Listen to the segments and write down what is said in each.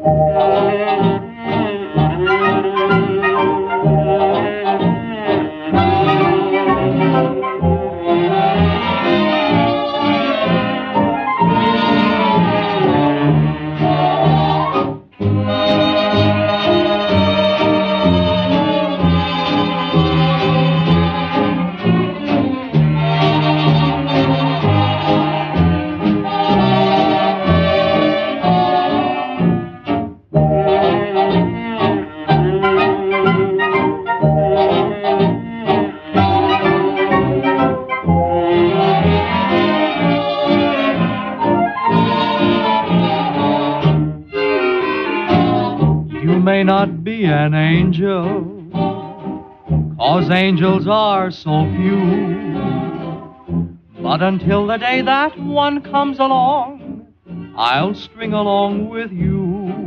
You may not be an angel, 'cause angels are so few. But until the day that one comes along, I'll string along with you.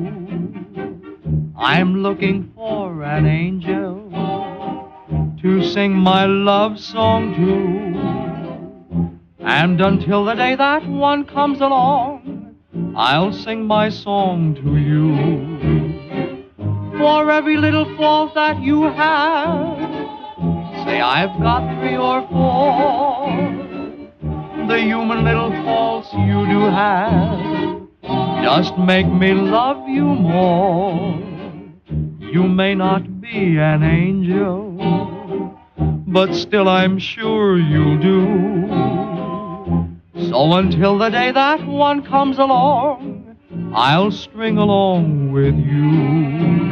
I'm looking for an angel to sing my love song to. And until the day that one comes along, I'll sing my song to you. For every little fault that you have, say I've got 3 or 4. The human little faults you do have just make me love you more. You may not be an angel, but still I'm sure you'll do. So until the day that one comes along, I'll string along with you.